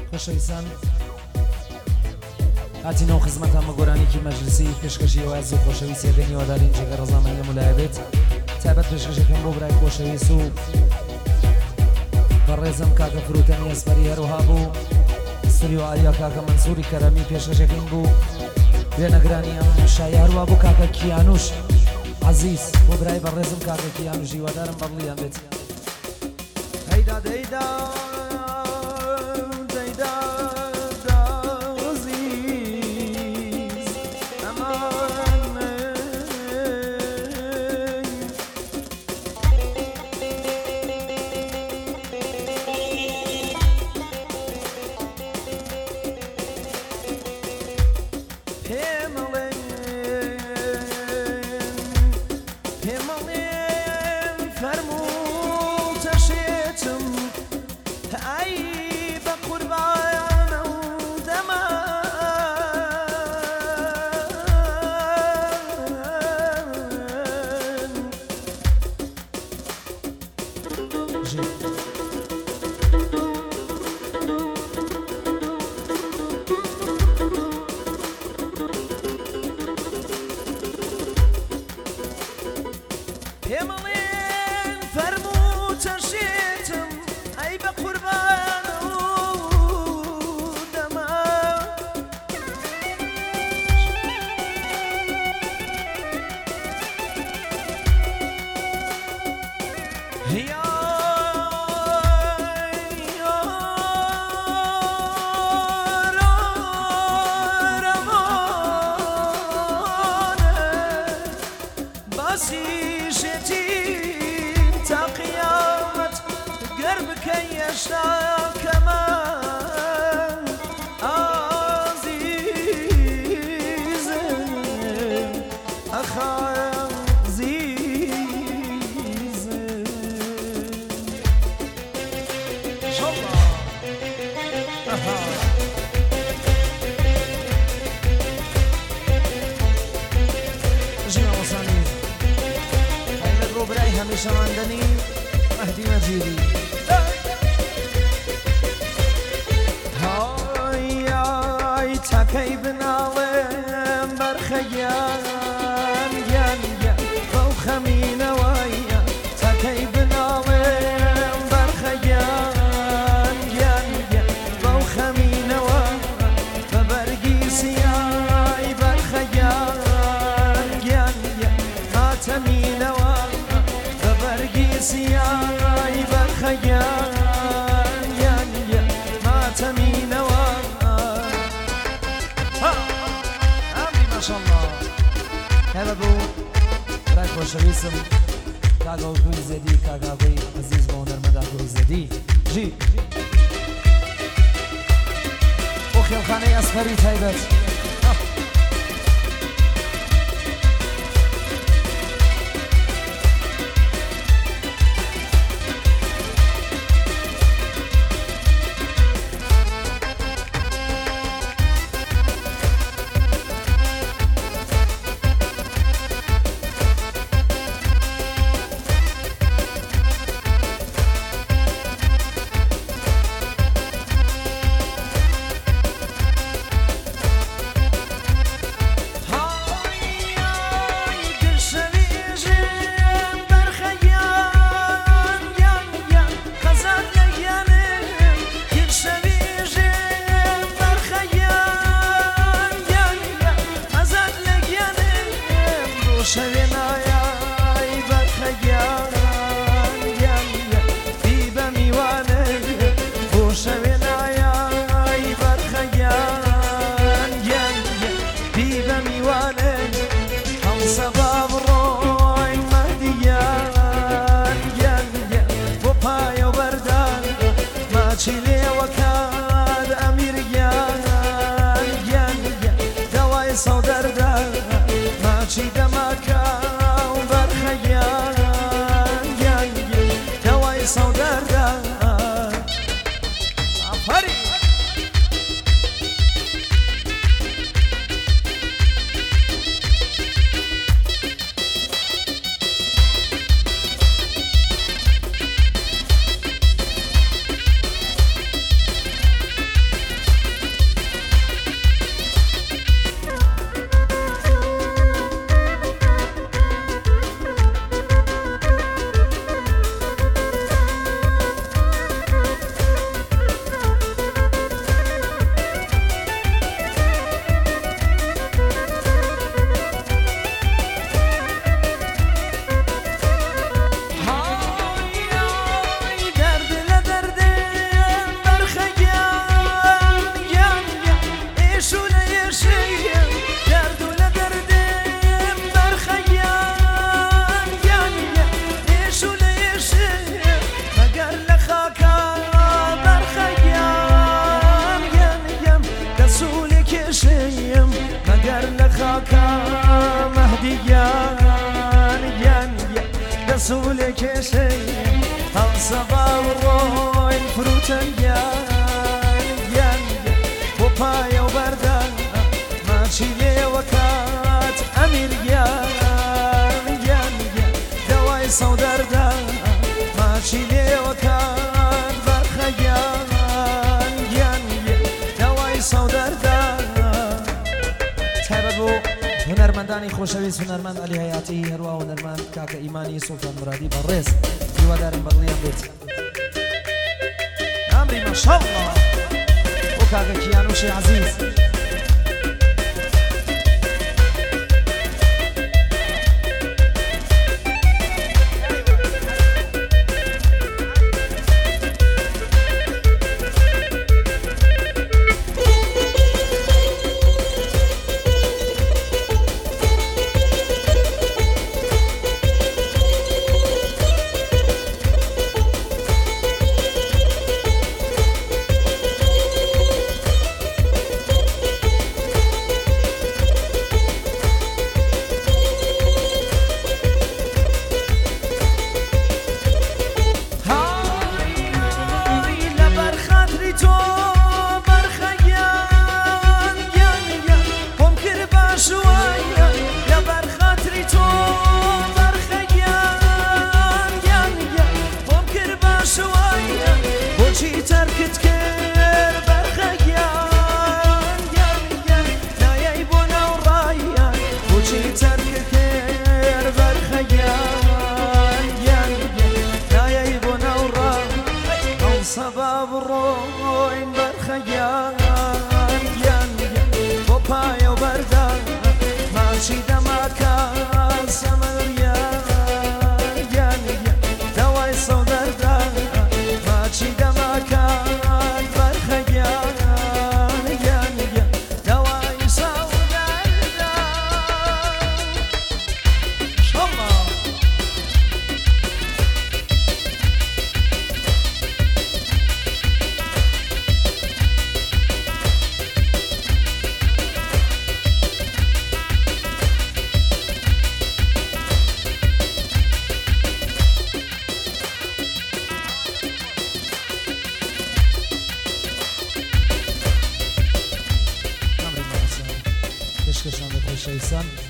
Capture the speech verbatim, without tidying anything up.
خۆشەویستان هاتینەوە خزمەتان بە گۆرانێکی مەجلیسی پێشکەشی ئەوازی خۆشەویست یەکەنی وەدارین جێگە ڕەزامەندی لەمولایە بێت تایبەت پێشکەشەکەم بۆ برای خۆشەویست و بەڕێزم کاکە فروتەنی ئەسپەری هەروەها بوو ستریۆ ئالیا کاکە مەنسووری کەرەمی پێشکەشەکەین بوو وێنەگرانی ئەم شایە هەروە بوو کاکە کیانوش عزیز بۆ برای بەڕێزم کاکە کیانوشی وەدارم بەڕڵیان بێت هەیدا دەیدا شماندنی مهدی مجیدی های های تکی بنالم برخیان گن گن بو خمین وایا تکی بنالم برخیان گن گن بو خمین وایا ببرگی سیای برخیان گن گن خاتمین وایا سیای برخیان ین ین ماتمین وان آمی ماشالله هلا بو برای خوشویستم کاغا کوی زدی کاغا کوی عزیز با هنرمندا کوی زدی جی او خیلخانه اصغری تایبت تنگیان گیان بۆ پایە و بەردە ماچی لێوەکات ئەمیر گیان گیان دەوای سەودەردا ماچی لێوەکات بەرخە گیان گیان دەوای سەودەردا تایبەت بۆ هونەرمەندانی خۆشەویست هونەرمەند عەلی هەیاتی هەروە هونەرمەند کاکە ئیمانی سوڵتان مرادی بەڕێز هیوادارم بەڵێیان بێت ئەمری ماشەڵڵا بۆ کاکە کیانوشی عەزیز سبب روین برخیان گیان بۆ پایە و بەردە ماچی دەماکان سەمەریان گیان دەوای سەودەردا ماچی دەماکان بەرخە گیان گیان دەوای سەودەردا شەڵڵا کشکشان به خوشایستان